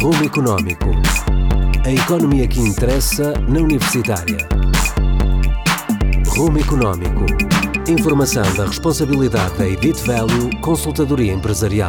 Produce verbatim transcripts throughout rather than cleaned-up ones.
Rumo Económico. A economia que interessa na Universitária. Rumo Económico. Informação da responsabilidade da Edit Value Consultadoria Empresarial.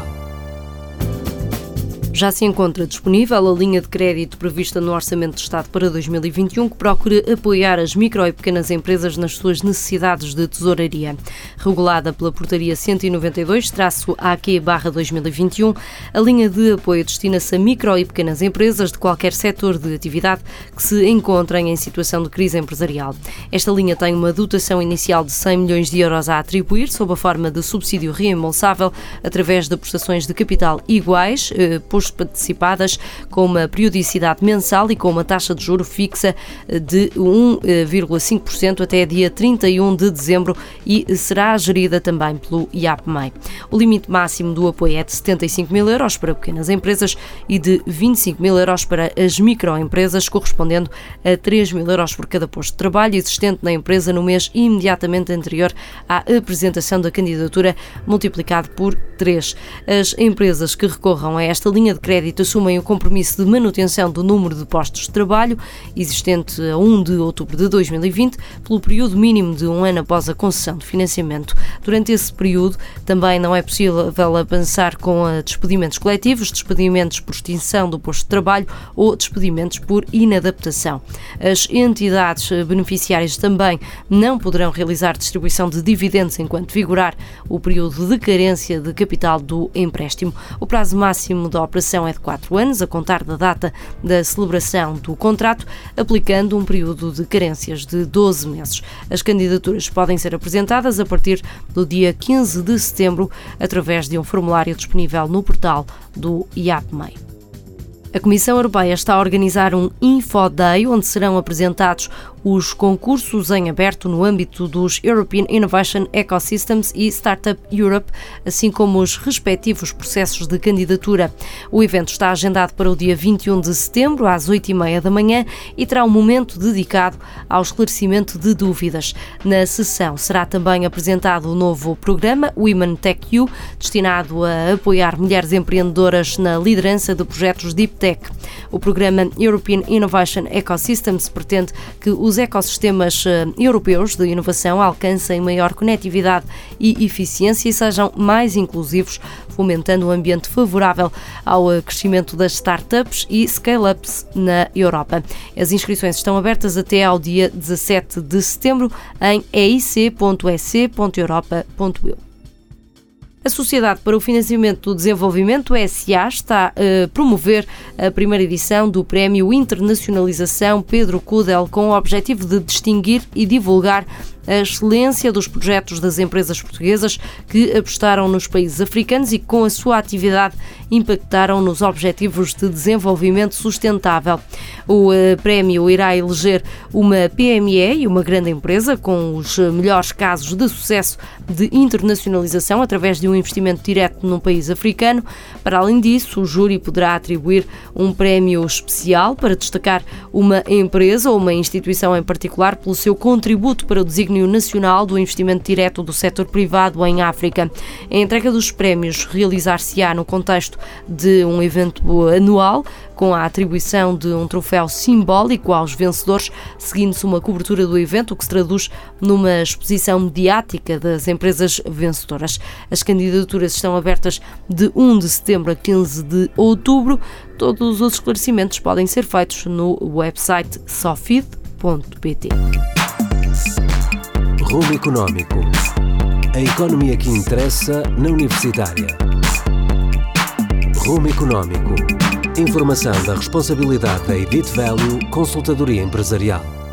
Já se encontra disponível a linha de crédito prevista no Orçamento de Estado para dois mil e vinte e um, que procura apoiar as micro e pequenas empresas nas suas necessidades de tesouraria. Regulada pela Portaria cento e noventa e dois A Q barra dois mil e vinte e um, a linha de apoio destina-se a micro e pequenas empresas de qualquer setor de atividade que se encontrem em situação de crise empresarial. Esta linha tem uma dotação inicial de cem milhões de euros a atribuir, sob a forma de subsídio reembolsável, através de prestações de capital iguais, eh, participadas, com uma periodicidade mensal e com uma taxa de juro fixa de um vírgula cinco por cento até dia trinta e um de dezembro e será gerida também pelo I A P M E I. O limite máximo do apoio é de setenta e cinco mil euros para pequenas empresas e de vinte e cinco mil euros para as microempresas, correspondendo a três mil euros por cada posto de trabalho existente na empresa no mês imediatamente anterior à apresentação da candidatura, multiplicado por três. As empresas que recorram a esta linha de crédito assumem o compromisso de manutenção do número de postos de trabalho existente a um de outubro de dois mil e vinte, pelo período mínimo de um ano após a concessão de financiamento. Durante esse período, também não é possível avançar com despedimentos coletivos, despedimentos por extinção do posto de trabalho ou despedimentos por inadaptação. As entidades beneficiárias também não poderão realizar distribuição de dividendos enquanto vigorar o período de carência de capital do empréstimo. O prazo máximo da operação é de quatro anos, a contar da data da celebração do contrato, aplicando um período de carências de doze meses. As candidaturas podem ser apresentadas a partir do dia quinze de setembro, através de um formulário disponível no portal do I A P M E I. A Comissão Europeia está a organizar um Info Day, onde serão apresentados os concursos em aberto no âmbito dos European Innovation Ecosystems e Startup Europe, assim como os respectivos processos de candidatura. O evento está agendado para o dia vinte e um de setembro, às oito e meia da manhã, e terá um momento dedicado ao esclarecimento de dúvidas. Na sessão será também apresentado o novo programa Women Tech U, destinado a apoiar mulheres empreendedoras na liderança de projetos Deep Tech. O programa European Innovation Ecosystems pretende que os ecossistemas europeus de inovação alcancem maior conectividade e eficiência e sejam mais inclusivos, fomentando um ambiente favorável ao crescimento das startups e scale-ups na Europa. As inscrições estão abertas até ao dia dezassete de setembro em e i c ponto e c ponto europa ponto e u. A Sociedade para o Financiamento do Desenvolvimento, S A, está a promover a primeira edição do Prémio Internacionalização Pedro Kudel, com o objetivo de distinguir e divulgar a excelência dos projetos das empresas portuguesas que apostaram nos países africanos e que, com a sua atividade, impactaram nos Objetivos de Desenvolvimento Sustentável. O prémio irá eleger uma P M E e uma grande empresa com os melhores casos de sucesso de internacionalização através de um investimento direto num país africano. Para além disso, o júri poderá atribuir um prémio especial para destacar uma empresa ou uma instituição em particular pelo seu contributo para o desígnio nacional do investimento direto do setor privado em África. A entrega dos prémios realizar-se-á no contexto de um evento anual, com a atribuição de um troféu simbólico aos vencedores, seguindo-se uma cobertura do evento, o que se traduz numa exposição mediática das empresas vencedoras. As candidaturas estão abertas de um de setembro a quinze de outubro. Todos os esclarecimentos podem ser feitos no website sofid ponto p t. Rumo Económico. A economia que interessa na Universitária. Rumo Económico. Informação da responsabilidade da Edit Value Consultadoria Empresarial.